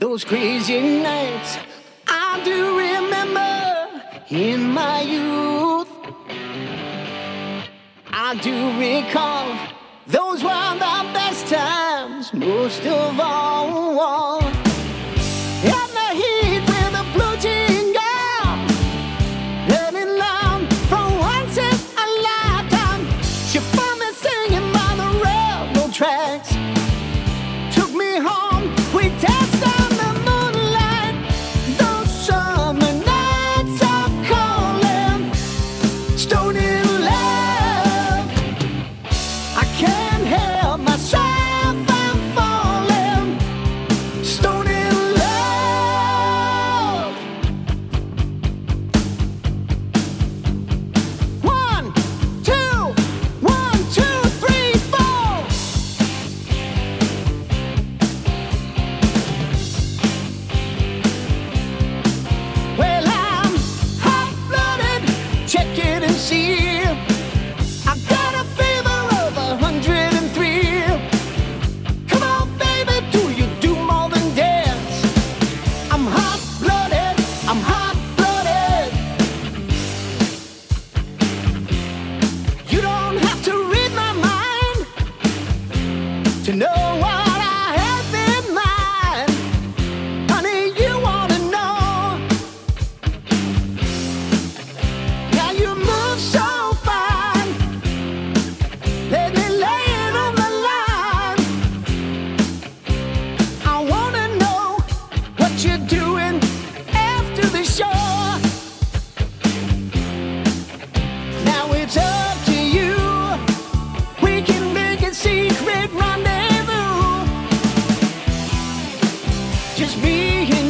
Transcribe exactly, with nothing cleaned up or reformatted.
Those crazy nights I do remember in my youth. I do recall those were the best times, most of all. In the heat with a blue jean girl, running loud for once in a lifetime. She found me singing by the railroad tracks, took me home, we danced on the moonlight. Those summer nights are calling, stoned in love. I can't help myself, I'm falling, stoned in love. One, two, one, two, three, four. Well, I'm hot-blooded, check it and see. I got a fever of a hundred and three. Come on, baby, do you do more than dance? I'm hot-blooded, I'm hot-blooded. You don't have to read my mind to know what I have in mind. Honey, you wanna know. Now you move so fine, let me lay it on the line. I wanna know what you're doing after the show. Now it's up to you. We can make a secret rendezvous. Just me and